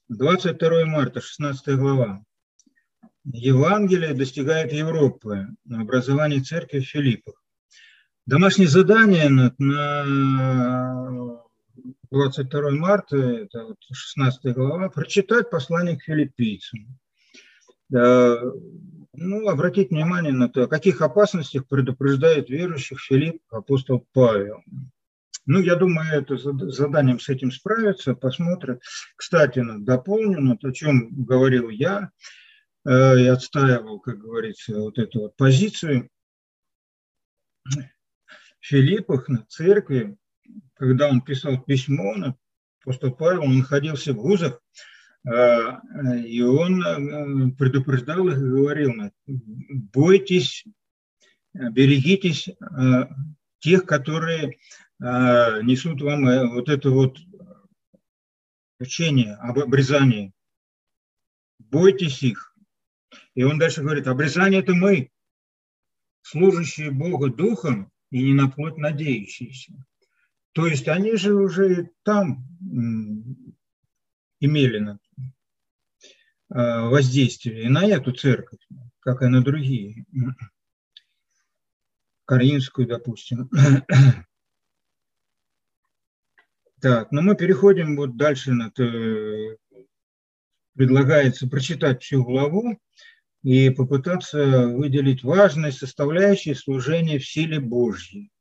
22 марта, 16 глава. Евангелие достигает Европы на образовании церкви в Филиппах. Домашнее задание на 22 марта, это вот 16 глава, прочитать послание к филиппийцам. Обратить внимание на то, о каких опасностях предупреждает верующих Филипп апостол Павел. Я думаю, это заданием с этим справится, посмотрят. Кстати, дополню, о чем говорил я и отстаивал, как говорится, вот эту вот позицию. В Филиппах, на церкви, когда он писал письмо, апостол Павел, он находился в вузах, и он предупреждал их и говорил: бойтесь, берегитесь тех, которые несут вам вот это вот учение об обрезании. Бойтесь их. И он дальше говорит: обрезание – это мы, служащие Богу духом и не на плоть надеющиеся. То есть они же уже там имели воздействие и на эту церковь, как и на другие. Каринскую, допустим. Так, мы переходим вот дальше. Предлагается прочитать всю главу и попытаться выделить важные составляющие служения в силе Божьей.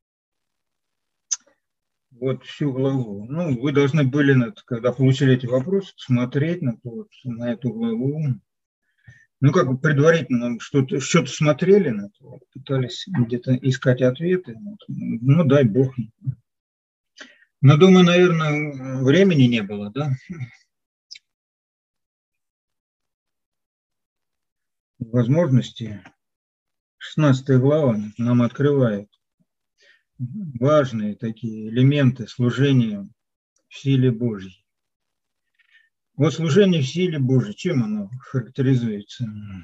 Вот всю главу. Вы должны были, когда получили эти вопросы, смотреть на эту главу. Как бы предварительно что-то смотрели, пытались где-то искать ответы. Дай Бог. Но, думаю, наверное, времени не было, да? Возможности. 16 глава нам открывает важные такие элементы служения в силе Божьей. Вот служение в силе Божьей, чем оно характеризуется?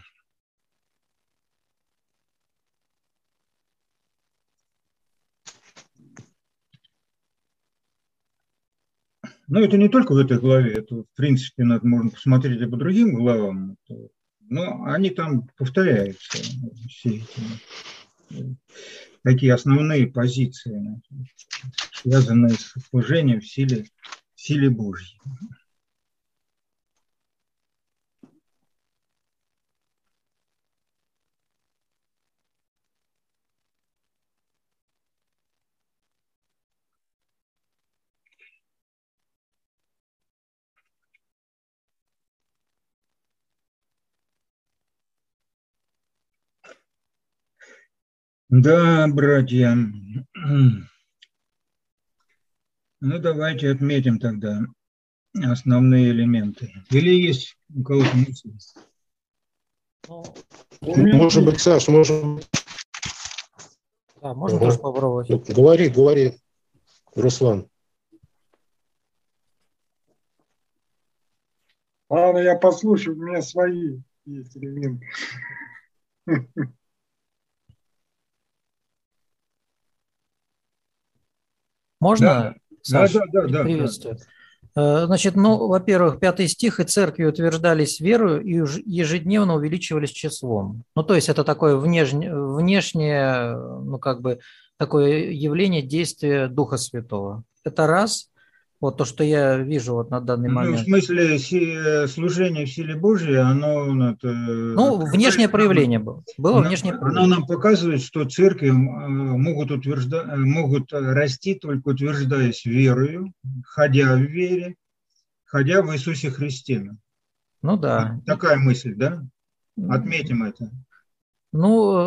Это не только в этой главе, это, в принципе, можно посмотреть и по другим главам, но они там повторяются, все эти такие основные позиции, связанные с служением в силе Божьей. Да, братья. Давайте отметим тогда основные элементы. Или есть у кого-то мысли? Может быть, Саш, можно... Да, можно тоже попробовать. Говори, Руслан. Ладно, я послушаю, у меня свои есть элементы. Можно, Саша? Да. Приветствую. Значит, во-первых, 5 стих: «И церкви утверждались верою и ежедневно увеличивались числом». То есть это такое внешнее, такое явление действия Духа Святого. Это раз. Вот то, что я вижу на данный момент. В смысле, служение в силе Божьей, оно... внешнее проявление было. Внешнее проявление. Оно нам показывает, что церкви могут расти, только утверждаясь верою, ходя в вере, ходя в Иисусе Христе. Да. Такая мысль, да? Отметим это. У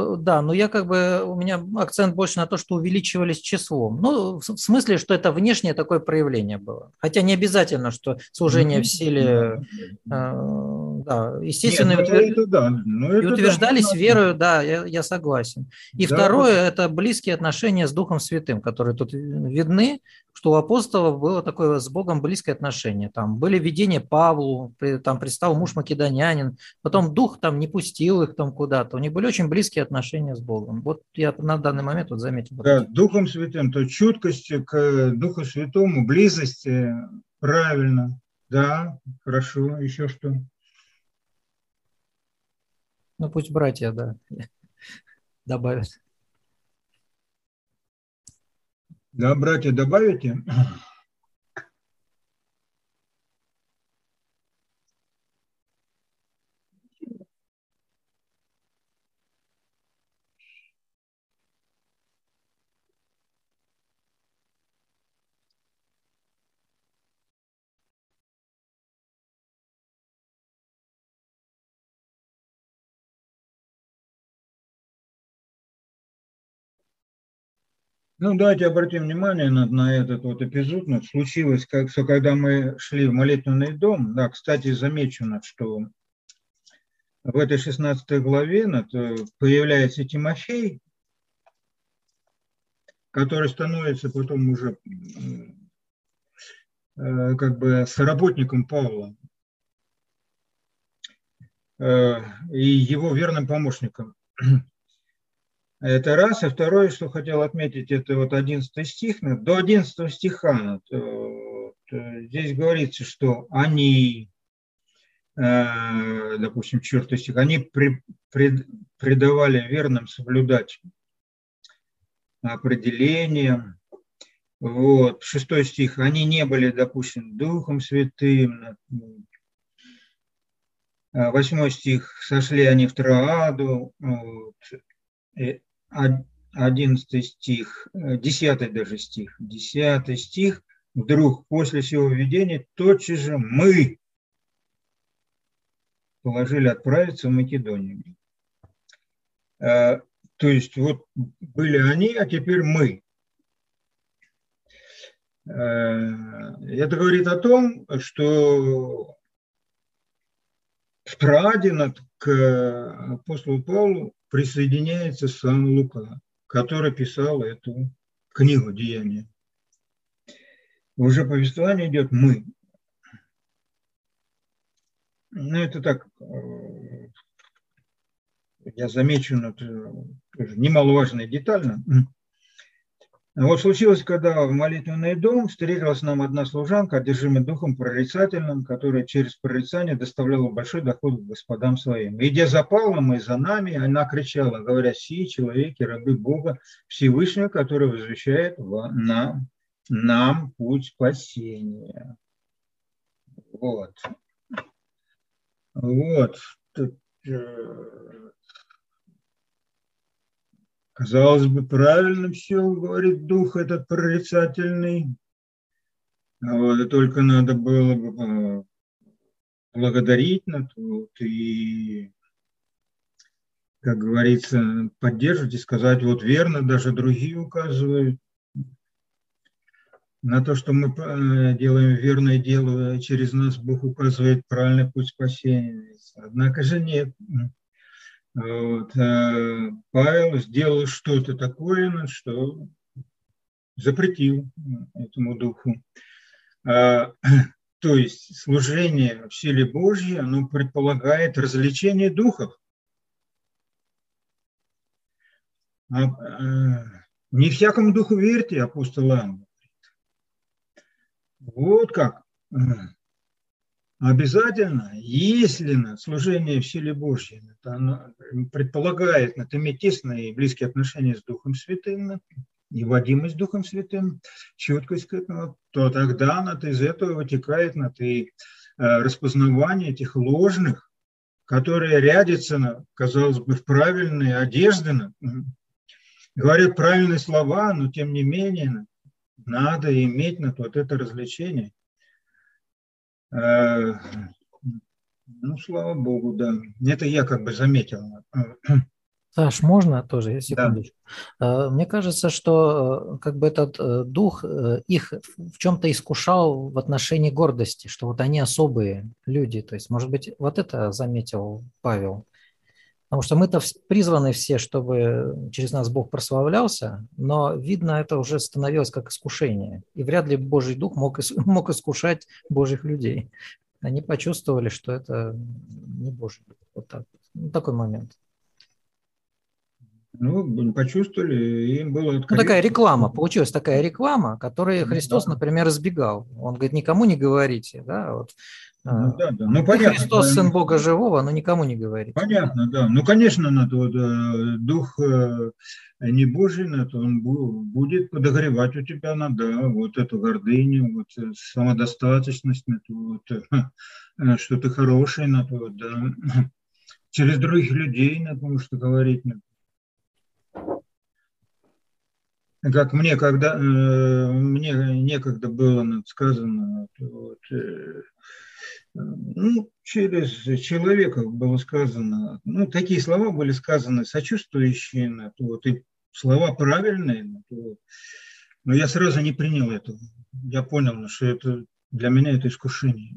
меня акцент больше на то, что увеличивались числом. В смысле, что это внешнее такое проявление было. Хотя не обязательно, что служение в силе, естественно, и утверждались верою, да, я согласен. И второе, это близкие отношения с Духом Святым, которые тут видны, что у апостолов было такое с Богом близкое отношение. Там были видения Павлу, там предстал муж македонянин, потом Дух там не пустил их там куда-то. У них были очень близкие отношения с Богом. Вот я на данный момент заметил. Да, Духом Святым, то чуткость к Духу Святому, близость, правильно. Да, хорошо. Еще что? Ну, пусть братья, да, добавят. Да, братья, добавите? Ну, давайте обратим внимание на этот вот эпизод. Ну, случилось, что когда мы шли в молитвенный дом, да, кстати, замечено, что в этой 16 главе появляется Тимофей, который становится потом уже как бы соработником Павла и его верным помощником. Это раз. И второе, что хотел отметить, это вот 11 стих. До 11 стиха здесь говорится, что они, допустим, 4 стих, они предавали верным соблюдать определения. Вот. 6 стих, они не были, допустим, Духом Святым. 8 стих, сошли они в Троаду. Вот. 11 стих, 10 даже стих, 10 стих, вдруг после всего видения тотчас же мы положили отправиться в Македонию. То есть вот были они, а теперь мы. Это говорит о том, что в Троаде к апостолу Павлу присоединяется сам Лука, который писал эту книгу «Деяния». Уже повествование идет «мы». Ну, это так, я замечу, это тоже немаловажная деталь. Вот случилось, когда в молитвенный дом встретилась нам одна служанка, одержимая духом прорицательным, которая через прорицание доставляла большой доход к господам своим. Идя за Павлом и за нами, она кричала, говоря: «Сии человеки, рабы Бога Всевышнего, который возвещает нам путь спасения». Вот. Вот. Казалось бы, правильно все говорит дух этот прорицательный. Вот, и только надо было бы благодарить и, как говорится, поддерживать и сказать: вот верно, даже другие указывают на то, что мы делаем верное дело, через нас Бог указывает правильный путь спасения. Однако же нет. Вот. Павел сделал что-то такое, что запретил этому духу. То есть служение в силе Божьей, оно предполагает развлечение духов. Не всякому духу верьте, апостол Иоанн. Вот как. Обязательно, если служение в силе Божьей оно предполагает иметь тесные и близкие отношения с Духом Святым, и водимость Духом Святым, чуткость к этому, то тогда из этого вытекает и распознавание этих ложных, которые рядятся, казалось бы, в правильные одежды, говорят правильные слова, но тем не менее надо иметь вот это развлечение. Ну, слава Богу, да. Это я как бы заметил. Саш, можно тоже, секундочку? Да. Мне кажется, что как бы этот дух их в чем-то искушал в отношении гордости, что вот они особые люди. То есть, может быть, вот это заметил Павел. Потому что мы-то призваны все, чтобы через нас Бог прославлялся, но, видно, это уже становилось как искушение. И вряд ли Божий Дух мог искушать Божьих людей. Они почувствовали, что это не Божий Дух. Вот так. Такой момент. Ну, почувствовали, и им было Ну, такая реклама, получилась такая реклама, которой Христос, например, избегал. Он говорит, никому не говорите, да, вот. Ну, да, да. Ну, Ты понятно, Христос, Сын Бога Живого, но никому не говорите. Понятно, да. Ну, конечно, надо, вот, дух не Божий, надо, он будет подогревать у тебя, надо, вот эту гордыню, вот самодостаточность, вот, что ты хороший, надо, вот, да. Через других людей, надо, что говорить. Надо. Как мне, когда мне некогда было сказано, вот, ну, через человека было сказано, ну, такие слова были сказаны, сочувствующие, вот, и слова правильные, вот, но я сразу не принял этого. Я понял, что это для меня это искушение.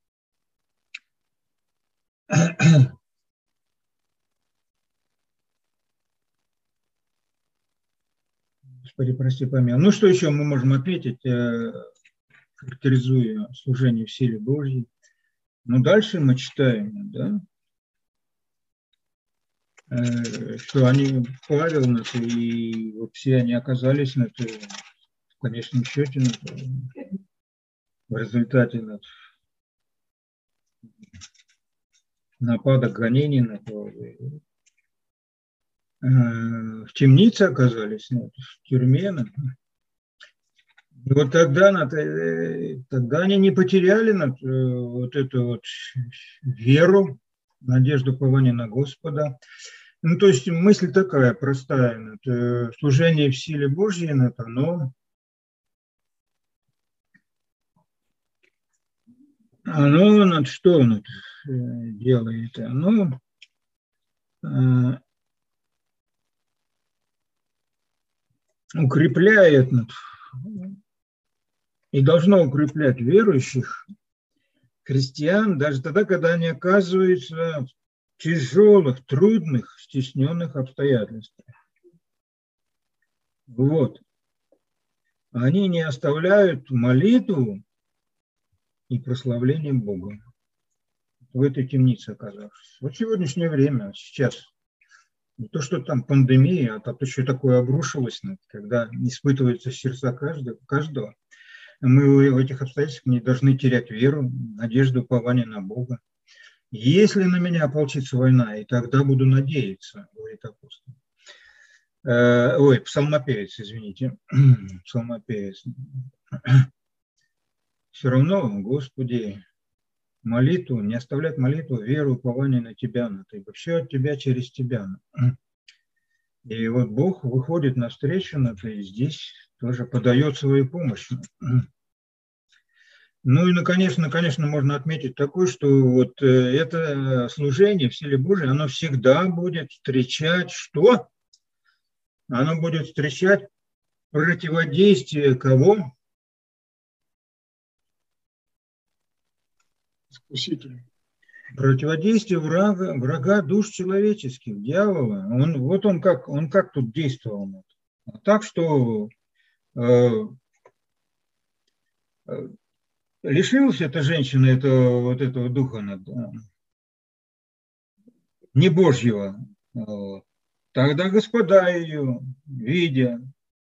Господи, прости, помилуй. Ну, что еще мы можем ответить, характеризуя служение в силе Божьей? Ну, дальше мы читаем, да, что они, Павел, и вот все они оказались в конечном счете в результате нападок, гонений в темнице оказались, в тюрьме. И вот тогда они не потеряли вот эту вот веру, надежду, упование на Господа. Ну, то есть мысль такая простая, служение в силе Божьей, оно что делает? Оно укрепляет и должно укреплять верующих христиан даже тогда, когда они оказываются в тяжелых, трудных, стесненных обстоятельствах. Вот. Они не оставляют молитву и прославление Бога в этой темнице оказавшись. Вот в сегодняшнее время, сейчас, не то, что там пандемия, а то еще такое обрушилось, когда испытывается сердца каждого. Мы в этих обстоятельствах не должны терять веру, надежду, упование на Бога. Если на меня ополчится война, и тогда буду надеяться, говорит апостол. Псалмопевец, извините. Псалмопевец. Все равно, Господи, молитву, не оставлять молитву, веру, упование на Тебя, ибо все от Тебя через Тебя. И вот Бог выходит навстречу, и здесь тоже подает свою помощь. Ну и, конечно, можно отметить такое, что вот это служение в силе Божией, оно всегда будет встречать что? Оно будет встречать противодействие кого? Искуситель. Противодействие врага душ человеческих, дьявола. Он как тут действовал? Так что лишилась эта женщина этого духа не Божьего. Тогда господа ее, видя,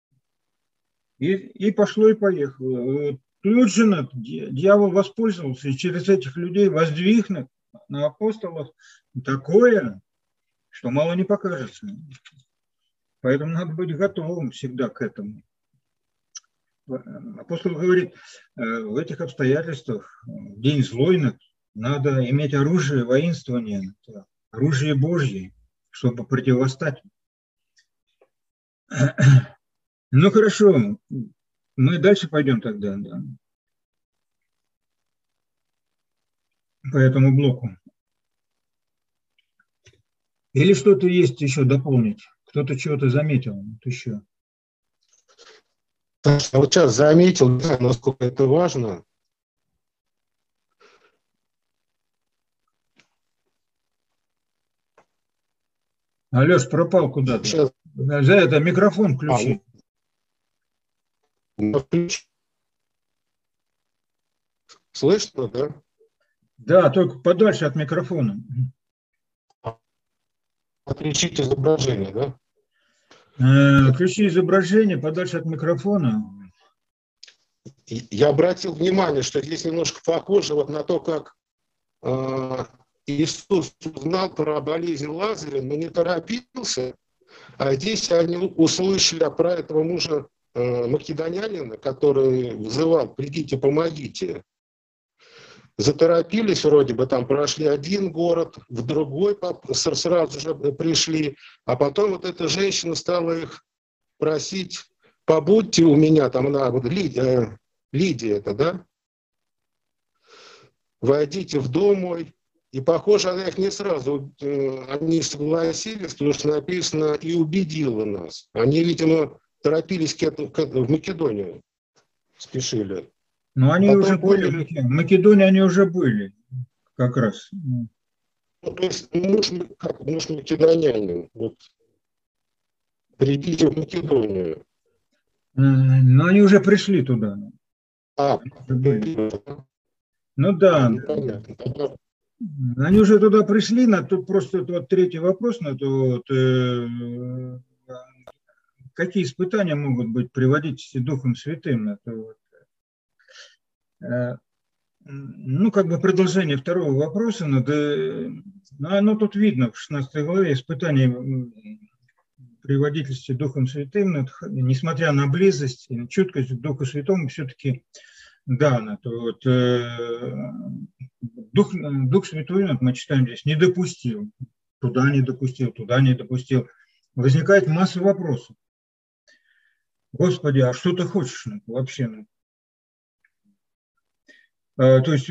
и пошло, и поехало. Тут же дьявол воспользовался и через этих людей воздвиг на апостолов такое, что мало не покажется. Поэтому надо быть готовым всегда к этому. Апостол говорит, в этих обстоятельствах, в день злой, надо иметь оружие воинствования, оружие Божье, чтобы противостать. Ну хорошо, мы дальше пойдем тогда, да, по этому блоку. Или что-то есть еще дополнить? Кто-то чего-то заметил еще? Я вот сейчас заметил, да, насколько это важно. Алеш, пропал куда-то. Сейчас. За это микрофон включи. Слышно, да? Да, только подальше от микрофона. Отключить изображение, да? Включи изображение подальше от микрофона. Я обратил внимание, что здесь немножко похоже вот на то, как Иисус узнал про болезнь Лазаря, но не торопился. А здесь они услышали про этого мужа македонянина, который взывал: «Придите, помогите». Заторопились вроде бы, там прошли один город, в другой сразу же пришли. А потом вот эта женщина стала их просить: «Побудьте у меня». Там она, вот Лидия это, да? «Войдите в дом мой». И, похоже, она их не сразу, они согласились, потому что написано: «И убедила нас». Они, видимо, торопились в Македонию, спешили. Но они Потом уже поняли, были, в Македонии они уже были, как раз. Ну, то есть муж македонянин, вот, придите в Македонию. Но они уже пришли туда. Были. Ну да. Понятно. Они уже туда пришли, тут просто вот третий вопрос, какие испытания могут быть приводить Духом Святым? Ну, как бы продолжение второго вопроса, оно тут видно в 16 главе, испытание приводительства Духом Святым, несмотря на близость и чуткость к Духу Святому, все-таки да, Дух Святой, мы читаем здесь, не допустил, туда не допустил. Возникает масса вопросов. Господи, а что ты хочешь вообще? То есть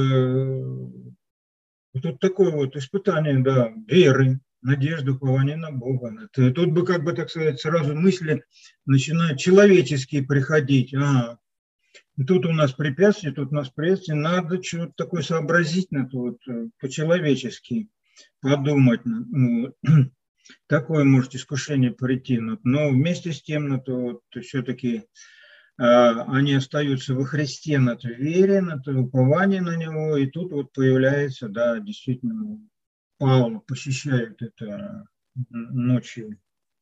тут такое вот испытание, да, веры, надежды, упования на Бога. Тут бы, как бы, так сказать, сразу мысли начинают человеческие приходить. Тут у нас препятствия, надо что-то такое сообразительное, по-человечески подумать. Такое может искушение прийти. Но вместе с тем, все-таки они остаются во Христе, в вере, уповании на Него. И тут вот появляется, да, действительно, Павел посещает это ночью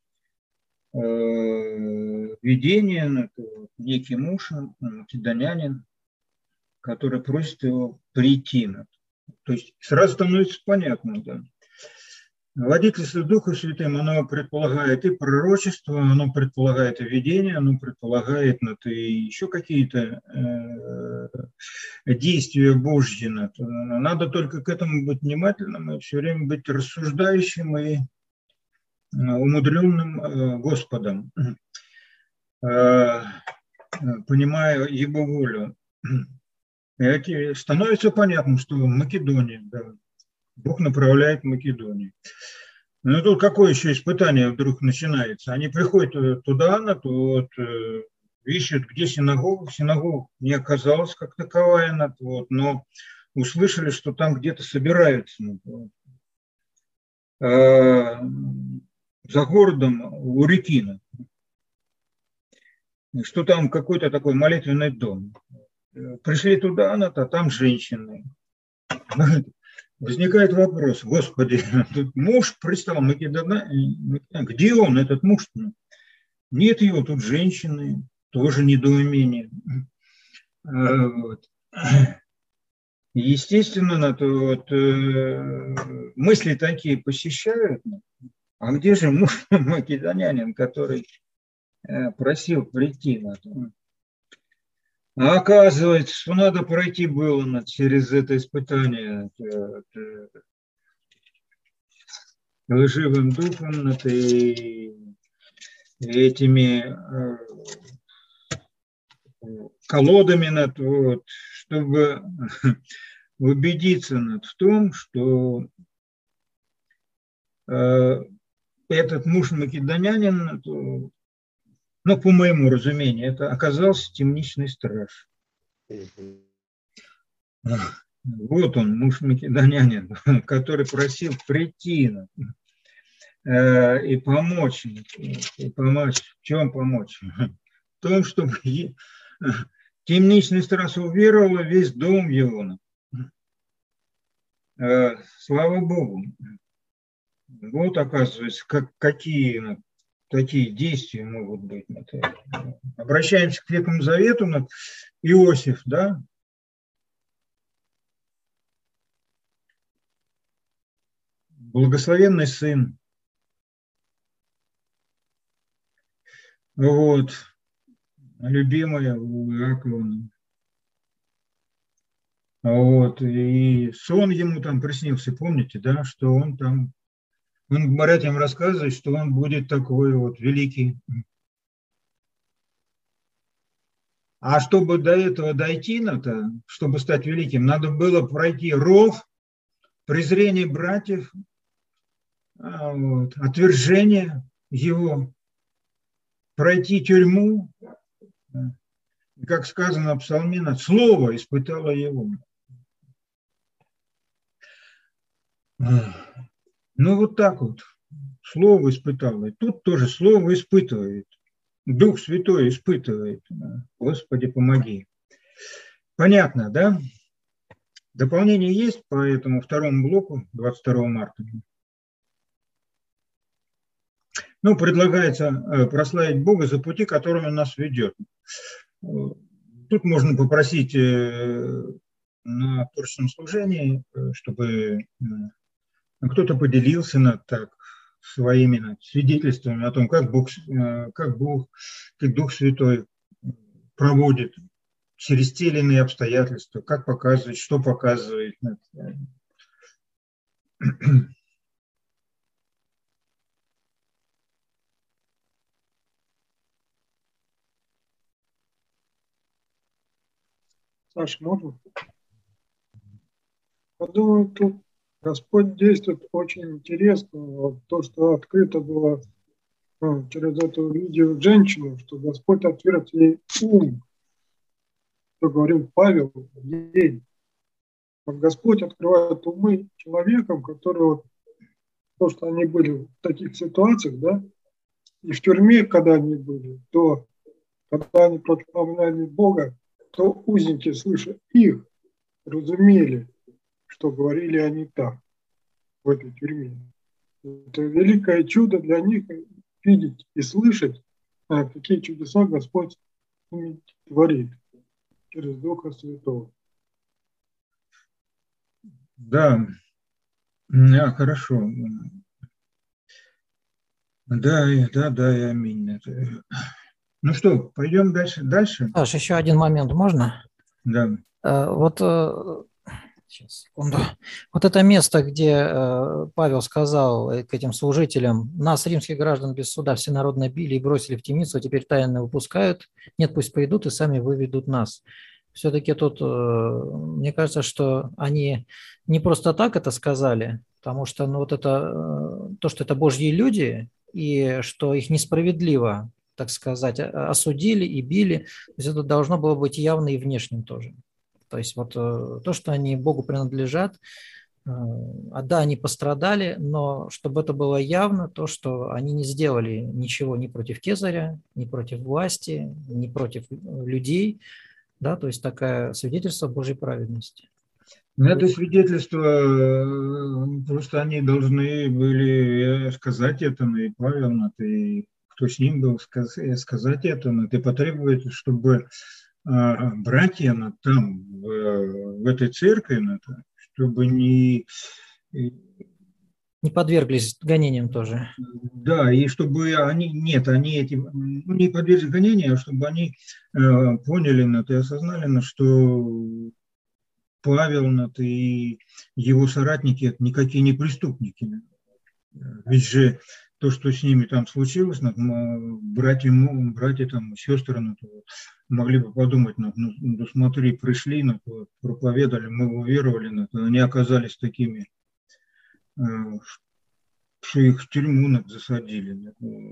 видение, некий муж, македонянин, который просит его прийти. То есть сразу становится понятно, да. Водительство Духа Святым, оно предполагает и пророчество, оно предполагает и видение, оно предполагает и еще какие-то действия Божьи. Надо только к этому быть внимательным и все время быть рассуждающим и умудренным Господом, понимая Его волю. И становится понятным, что Македония, да, Бог направляет в Македонию. Но тут какое еще испытание вдруг начинается? Они приходят туда, ищут, где синагога. Синагога не оказалась как таковая, но услышали, что там где-то собираются. За городом у реки. Что там какой-то такой молитвенный дом. Пришли туда, а там женщины. Возникает вопрос: Господи, тут муж пристал, где он, этот муж? Нет его, тут женщины, тоже недоумение. Естественно, мысли такие посещают. А где же муж македонянин, который просил прийти на то? А оказывается, что надо пройти было через это испытание лживым духом, этими колодами, чтобы убедиться в том, что этот муж македонянин, по моему разумению, это оказался темничный страж. Вот он, муж македонянин, который просил прийти и помочь. В чем помочь? В том, чтобы темничный страж уверовал весь дом его. Слава Богу. Вот, оказывается, какие такие действия могут быть. Обращаемся к Ветхому Завету, Иосиф, да? Благословенный сын. Вот. Любимая у Иакова. Вот. И сон ему там приснился, помните, да, что он там, он братьям рассказывает, что он будет такой вот великий. А чтобы до этого дойти, чтобы стать великим, надо было пройти ров, презрение братьев, вот, отвержение его, пройти тюрьму, как сказано в Псалме, слово испытало его. Ну вот так вот, слово испытало. И тут тоже слово испытывает. Дух Святой испытывает. Господи, помоги. Понятно, да? Дополнение есть по этому второму блоку 22 марта? Ну, предлагается прославить Бога за пути, которые Он нас ведет. Тут можно попросить на творческом служении, чтобы кто-то поделился своими свидетельствами о том, как Дух Святой проводит через те или иные обстоятельства, как показывает, что показывает. Саша, можно? Я думаю, тут Господь действует очень интересно. Вот то, что открыто было через эту видео женщину, что Господь отверг ей ум, что говорил Павел ей. Вот Господь открывает умы человекам, которые вот, то, что они были в таких ситуациях, да, и в тюрьме, когда они были, то когда они прославляли Бога, то узники, слыша их, разумели, что говорили они так в этой тюрьме. Это великое чудо для них видеть и слышать, какие чудеса Господь творит через Духа Святого. Да, хорошо. Да, и аминь. Ну что, пойдем дальше? Саш, еще один момент можно? Да. Вот, сейчас, секунду. Вот это место, где Павел сказал к этим служителям: нас, римских граждан, без суда всенародно били и бросили в темницу, а теперь тайно выпускают. Нет, пусть придут и сами выведут нас. Все-таки тут, мне кажется, что они не просто так это сказали, потому что вот это, то, что это Божьи люди, и что их несправедливо, так сказать, осудили и били, то есть это должно было быть явно и внешним тоже. То есть вот то, что они Богу принадлежат, да, они пострадали, но чтобы это было явно, то, что они не сделали ничего ни против Кезаря, ни против власти, ни против людей, да, то есть такое свидетельство Божьей праведности. Это свидетельство, просто они должны были сказать это, и Павел, и кто с ним был, сказать это, и потребовать, чтобы братья там, в этой церкви, чтобы не подверглись гонениям тоже. Да, и чтобы они не подверглись гонениям, а чтобы они поняли и осознали, что Павел и его соратники – это никакие не преступники. Ведь же то, что с ними там случилось, братья там, сестры могли бы подумать, смотри, пришли, проповедовали, мы уверовали, они оказались такими, что их в тюрьму засадили.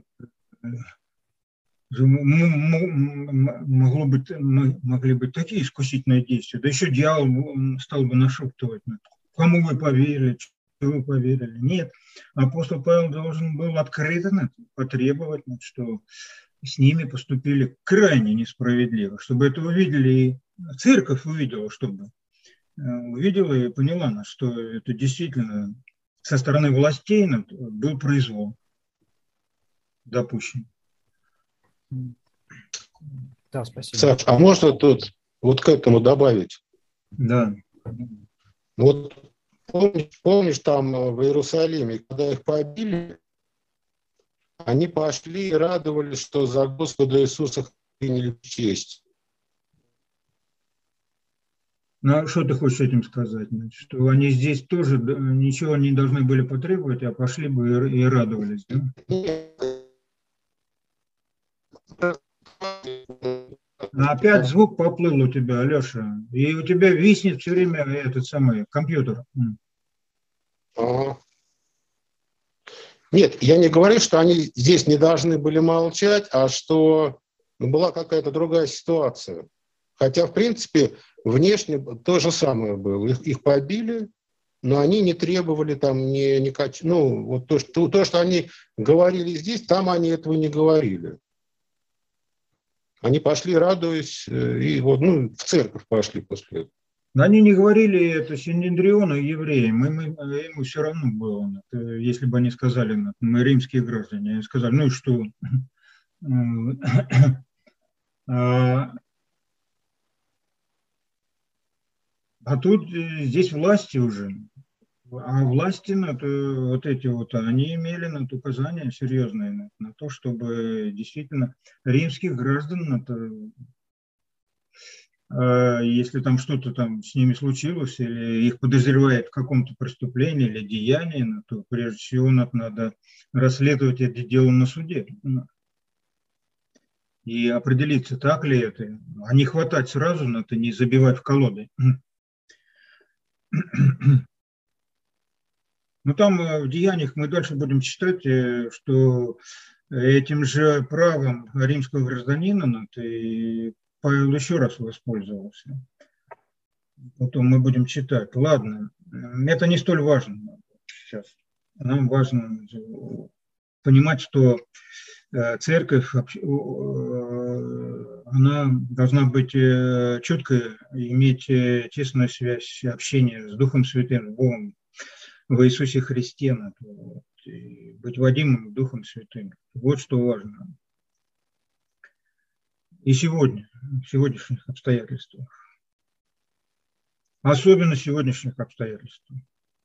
Могли быть такие искусительные действия. Да еще дьявол стал бы нашептывать, кому вы поверили, что вы поверили. Нет, апостол Павел должен был открыто потребовать, что с ними поступили крайне несправедливо, чтобы это увидели, и церковь увидела, чтобы увидела и поняла, что это действительно со стороны властей был произвол. допущен. Да, спасибо. Саш, а можно тут вот к этому добавить? Да. Вот помнишь там в Иерусалиме, когда их побили, они пошли и радовались, что за Господа Иисуса приняли честь. Ну, а что ты хочешь этим сказать? Значит, что они здесь тоже ничего не должны были потребовать, а пошли бы и радовались, да? Опять звук поплыл у тебя, Алеша. И у тебя виснет все время этот самый компьютер. Ага. Нет, я не говорю, что они здесь не должны были молчать, а что была какая-то другая ситуация. Хотя, в принципе, внешне то же самое было. Их побили, но они не требовали там вот то, что они говорили здесь, там они этого не говорили. Они пошли, радуясь, и вот, в церковь пошли после этого. Но они не говорили это Синедриону и евреям, ему все равно было. Если бы они сказали, мы римские граждане, они сказали, ну и что? А тут здесь власти уже. А власти, вот эти вот, они имели указания серьезные на то, чтобы действительно римских граждан, если там что-то там с ними случилось, или их подозревают в каком-то преступлении или деянии, то прежде всего надо расследовать это дело на суде. И определиться, так ли это. А не хватать сразу, не забивать в колоды. Ну, там в деяниях мы дальше будем читать, что этим же правом римского гражданина Павел еще раз воспользовался. Потом мы будем читать. Ладно, это не столь важно сейчас. Нам важно понимать, что церковь, она должна быть четкой, иметь тесную связь, общение с Духом Святым, с Богом в Иисусе Христе, быть водимым Духом Святым. Вот что важно. И сегодня, в сегодняшних обстоятельствах. Особенно в сегодняшних обстоятельствах.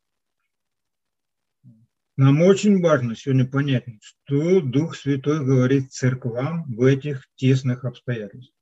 Нам очень важно сегодня понять, что Дух Святой говорит церквам в этих тесных обстоятельствах.